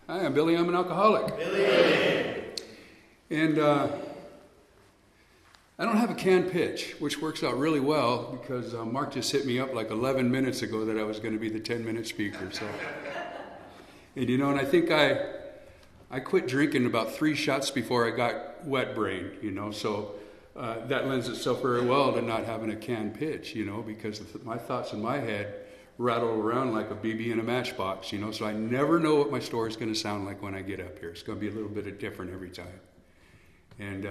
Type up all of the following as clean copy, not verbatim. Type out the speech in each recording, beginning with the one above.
Hi, I'm Billy. I'm an alcoholic. Billy. And I don't have a canned pitch, which works out really well because Mark just hit me up like 11 minutes ago that I was going to be the 10-minute speaker. So, and I think I quit drinking about 3 shots before I got wet brain, so that lends itself very well to not having a canned pitch, because my thoughts in my head rattle around like a BB in a matchbox, so I never know what my story is going to sound like when I get up here. It's going to be a little bit different every time. And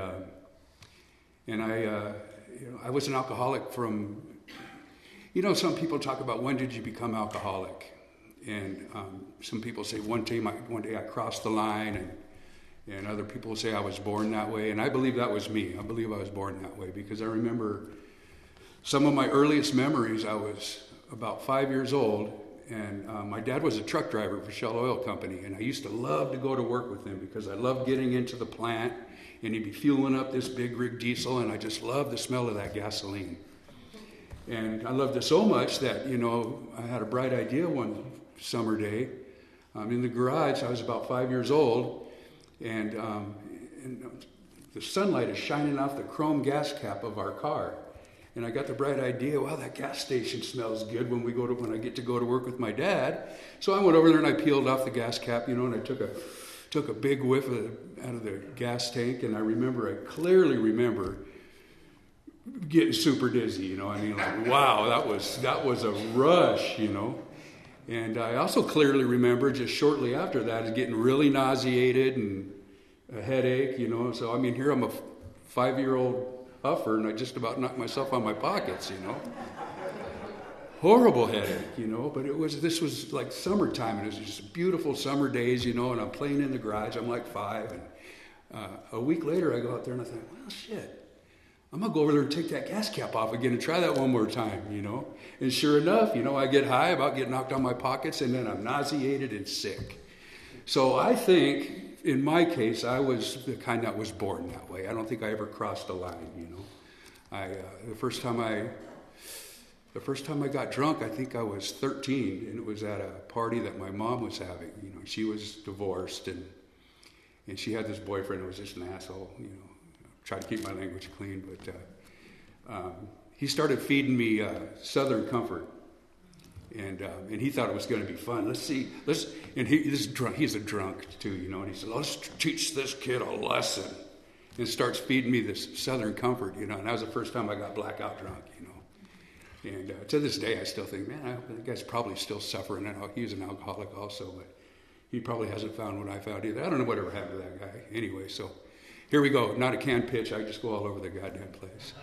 I was an alcoholic from, some people talk about when did you become alcoholic? And some people say one day I crossed the line, and other people say I was born that way. And I believe that was me. I believe I was born that way because I remember some of my earliest memories. I was about 5 years old, and my dad was a truck driver for Shell Oil Company, and I used to love to go to work with him because I loved getting into the plant, and he'd be fueling up this big rig diesel, and I just loved the smell of that gasoline. And I loved it so much that, I had a bright idea one summer day. In the garage, I was about 5 years old, and the sunlight is shining off the chrome gas cap of our car. And I got the bright idea, wow, that gas station smells good when I get to go to work with my dad. So I went over there and I peeled off the gas cap, and I took a big whiff out of the gas tank. And I clearly remember getting super dizzy, like, wow, that was a rush, And I also clearly remember just shortly after that getting really nauseated and a headache, So, here I'm a 5-year-old huffer, and I just about knocked myself on my pockets, Horrible headache, but this was like summertime, and it was just beautiful summer days, and I'm playing in the garage. I'm like 5, and a week later I go out there and I think, well, shit, I'm going to go over there and take that gas cap off again and try that one more time, And sure enough, I get high, about get knocked on my pockets, and then I'm nauseated and sick. So I think, in my case, I was the kind that was born that way. I don't think I ever crossed a line, The first time I got drunk, I think I was 13, and it was at a party that my mom was having. She was divorced, and she had this boyfriend who was just an asshole. Try to keep my language clean, but he started feeding me Southern Comfort. And he thought it was going to be fun. And he's a drunk too, And he said, let's teach this kid a lesson. And starts feeding me this Southern Comfort, And that was the first time I got blackout drunk, And to this day, I still think, man, that guy's probably still suffering. And he was an alcoholic also, but he probably hasn't found what I found either. I don't know whatever happened to that guy. Anyway, so here we go. Not a canned pitch. I just go all over the goddamn place.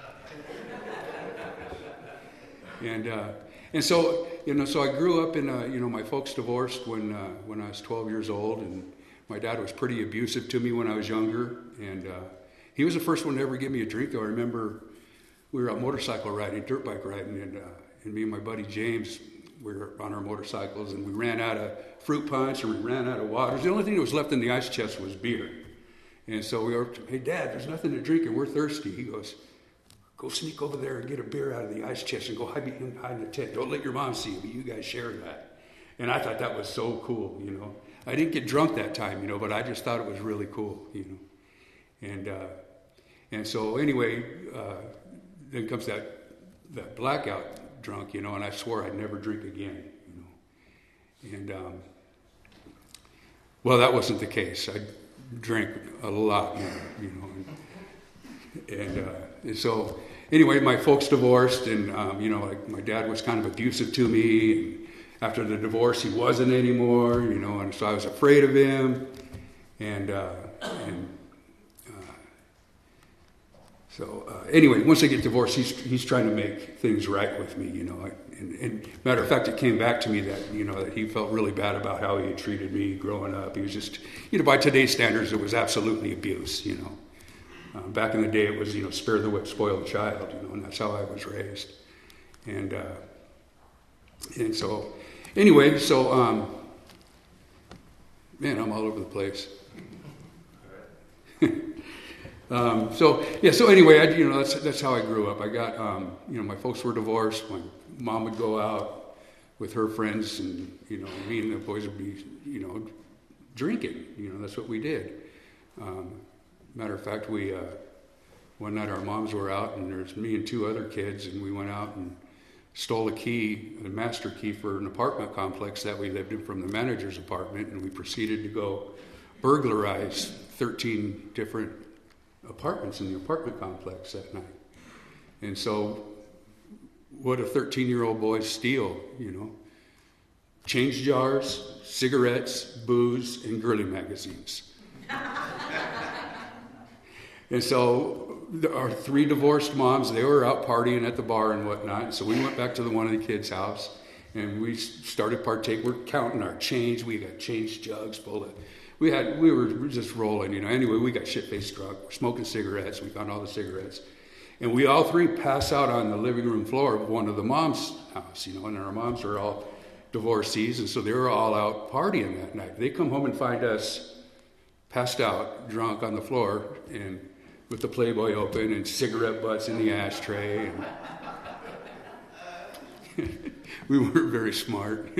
And so, so I grew up in, my folks divorced when I was 12 years old, and my dad was pretty abusive to me when I was younger, and he was the first one to ever give me a drink, though. I remember we were out motorcycle riding, dirt bike riding, and me and my buddy James, we were on our motorcycles, and we ran out of fruit punch, and we ran out of water. The only thing that was left in the ice chest was beer. And so we were, hey, Dad, there's nothing to drink, and we're thirsty. He goes, go sneak over there and get a beer out of the ice chest and go hide in the tent. Don't let your mom see you, but you guys share that. And I thought that was so cool, I didn't get drunk that time, but I just thought it was really cool, And so anyway, then comes that blackout drunk, and I swore I'd never drink again, And, well, that wasn't the case. I drank a lot more, And so, anyway, my folks divorced, and like my dad was kind of abusive to me. And after the divorce, he wasn't anymore, and so I was afraid of him. Anyway, once I get divorced, he's trying to make things right with me, And matter of fact, it came back to me that that he felt really bad about how he had treated me growing up. He was just, by today's standards, it was absolutely abuse, Back in the day, it was, spare the whip, spoil the child, and that's how I was raised. And so, anyway, man, I'm all over the place. So anyway, that's how I grew up. I got, my folks were divorced. My mom would go out with her friends, and, me and the boys would be, drinking. That's what we did. Matter of fact, we one night our moms were out, and there's me and two other kids, and we went out and stole a master key for an apartment complex that we lived in from the manager's apartment, and we proceeded to go burglarize 13 different apartments in the apartment complex that night. And so what do 13-year-old boys steal, Change jars, cigarettes, booze, and girly magazines. And so our three divorced moms, they were out partying at the bar and whatnot. And so we went back to one of the kids' house, and we started partaking. We're counting our change. We got change jugs full of. We were just rolling, Anyway, we got shit-faced drunk. We're smoking cigarettes. We found all the cigarettes. And we all three pass out on the living room floor of one of the moms' house, and our moms are all divorcees, and so they were all out partying that night. They come home and find us passed out, drunk on the floor, and with the Playboy open and cigarette butts in the ashtray. And we weren't very smart.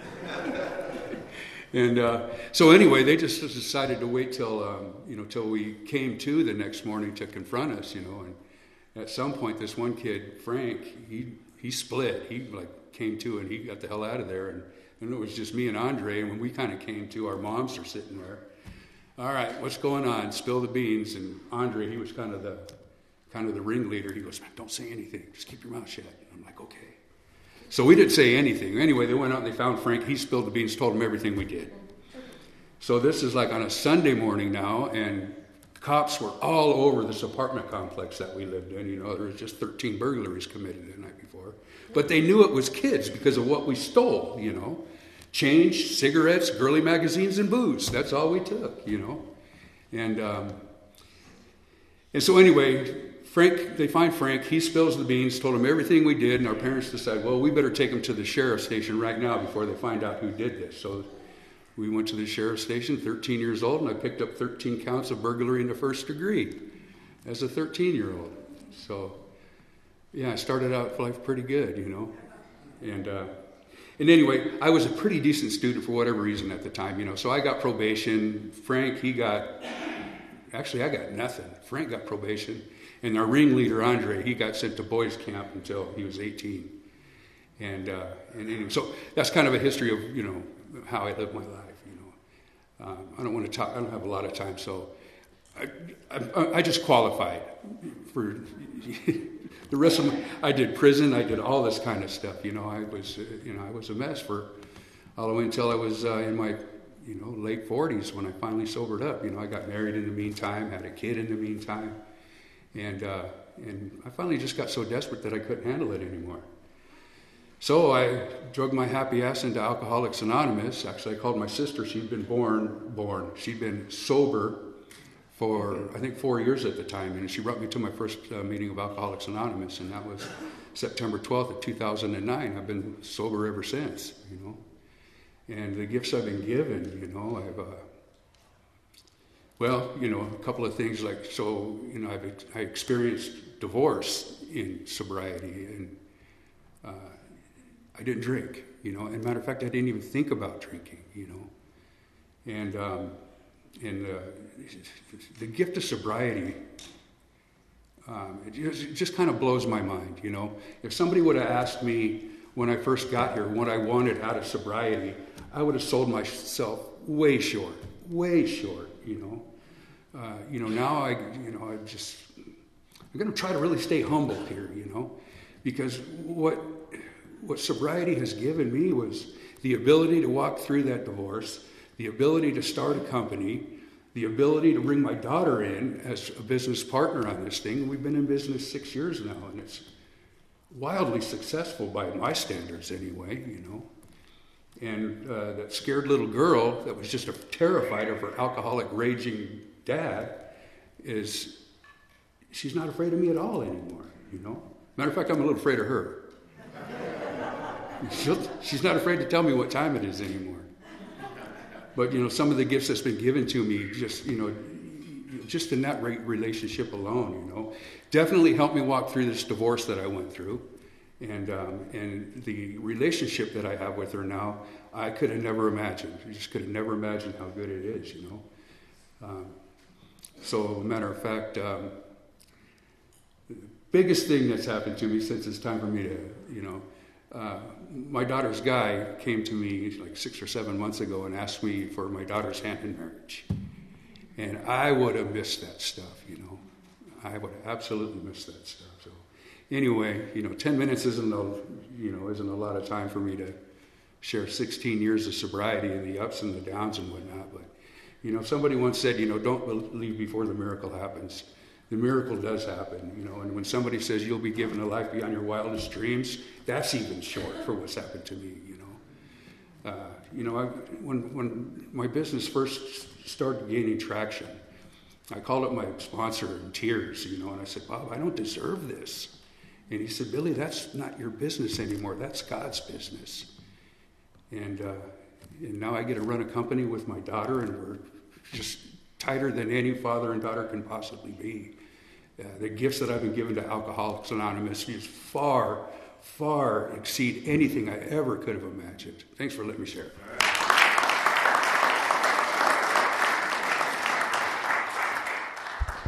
And so anyway, they just decided to wait till we came to the next morning to confront us, And at some point, this one kid, Frank, he split. He came to, and he got the hell out of there. And it was just me and Andre. And when we kind of came to, our moms are sitting there. All right, what's going on? Spill the beans. And Andre, he was kind of the ringleader. He goes, don't say anything. Just keep your mouth shut. And I'm like, okay. So we didn't say anything. Anyway, they went out and they found Frank. He spilled the beans, told them everything we did. So this is like on a Sunday morning now, and cops were all over this apartment complex that we lived in. There was just 13 burglaries committed the night before. But they knew it was kids because of what we stole, Change, cigarettes, girly magazines, and booze. That's all we took, And so anyway, they find Frank. He spills the beans, told him everything we did, and our parents decide, well, we better take him to the sheriff's station right now before they find out who did this. So we went to the sheriff's station, 13 years old, and I picked up 13 counts of burglary in the first degree as a 13-year-old. So, yeah, I started out life pretty good, And anyway, I was a pretty decent student for whatever reason at the time, So I got probation. Frank, I got nothing. Frank got probation. And our ringleader, Andre, he got sent to boys camp until he was 18. And anyway, so that's kind of a history of, how I lived my life, I don't want to talk, I don't have a lot of time, so I just qualified for the rest of I did prison, I did all this kind of stuff, I was a mess for all the way until I was in my, late 40s when I finally sobered up. I got married in the meantime, had a kid in the meantime, and I finally just got so desperate that I couldn't handle it anymore. So I drug my happy ass into Alcoholics Anonymous. Actually, I called my sister. She'd been She'd been sober for, I think, 4 years at the time. And she brought me to my first meeting of Alcoholics Anonymous. And that was September 12th of 2009. I've been sober ever since, And the gifts I've been given, a couple of things I experienced divorce in sobriety, and I didn't drink, and matter of fact, I didn't even think about drinking, and the gift of sobriety, it just kind of blows my mind, If somebody would have asked me when I first got here what I wanted out of sobriety, I would have sold myself way short, Now I'm going to try to really stay humble here, because what sobriety has given me was the ability to walk through that divorce, the ability to start a company, the ability to bring my daughter in as a business partner on this thing. We've been in business 6 years now, and it's wildly successful by my standards anyway, And that scared little girl that was just terrified of her alcoholic, raging dad she's not afraid of me at all anymore, Matter of fact, I'm a little afraid of her. She's not afraid to tell me what time it is anymore. But, some of the gifts that's been given to me, just in that relationship alone, definitely helped me walk through this divorce that I went through. And the relationship that I have with her now, I could have never imagined. I just could have never imagined how good it is, So, matter of fact, the biggest thing that's happened to me since it's time for me to, my daughter's guy came to me like 6 or 7 months ago and asked me for my daughter's hand in marriage. And I would have missed that stuff, I would have absolutely missed that stuff. So anyway, 10 minutes isn't a lot of time for me to share 16 years of sobriety and the ups and the downs and whatnot. But, somebody once said, don't believe before the miracle happens. The miracle does happen, and when somebody says you'll be given a life beyond your wildest dreams, that's even short for what's happened to me, when my business first started gaining traction, I called up my sponsor in tears, and I said, Bob, I don't deserve this. And he said, Billy, that's not your business anymore. That's God's business. And now I get to run a company with my daughter, and we're just tighter than any father and daughter can possibly be. The gifts that I've been given to Alcoholics Anonymous is far, far exceed anything I ever could have imagined. Thanks for letting me share.